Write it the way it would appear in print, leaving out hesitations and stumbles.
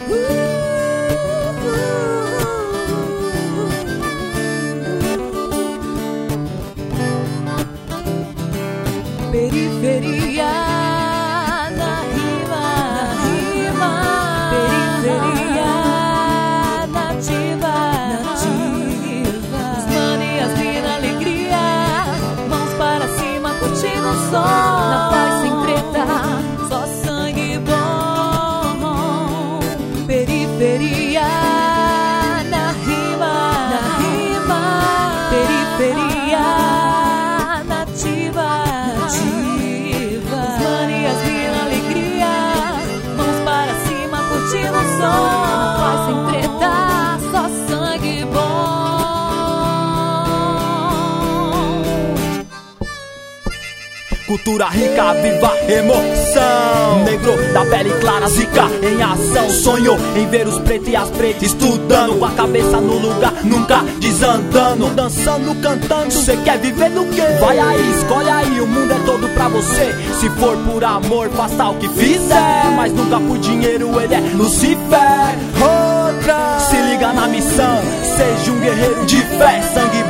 Periferia na rima, periferia nativa, os mano e as mina alegria, mãos para cima curtindo o som, na paz sem treta, só sangue bom. Periferia na rima, periferia nativa. Paz sem treta, só sangue bom. Cultura rica, viva emoção. Negro da pele clara, zica em ação. Sonho em ver os pretos e as pretas estudando, com a cabeça no lugar, nunca desandando. Dançando, cantando, cê quer viver no quê? Vai aí, escolhe aí, o mundo é todo pra você. Se for por amor, faça o que fizer, mas nunca por dinheiro, ele é Lucifer. Outra, se liga na missão, seja um guerreiro de fé. Sangue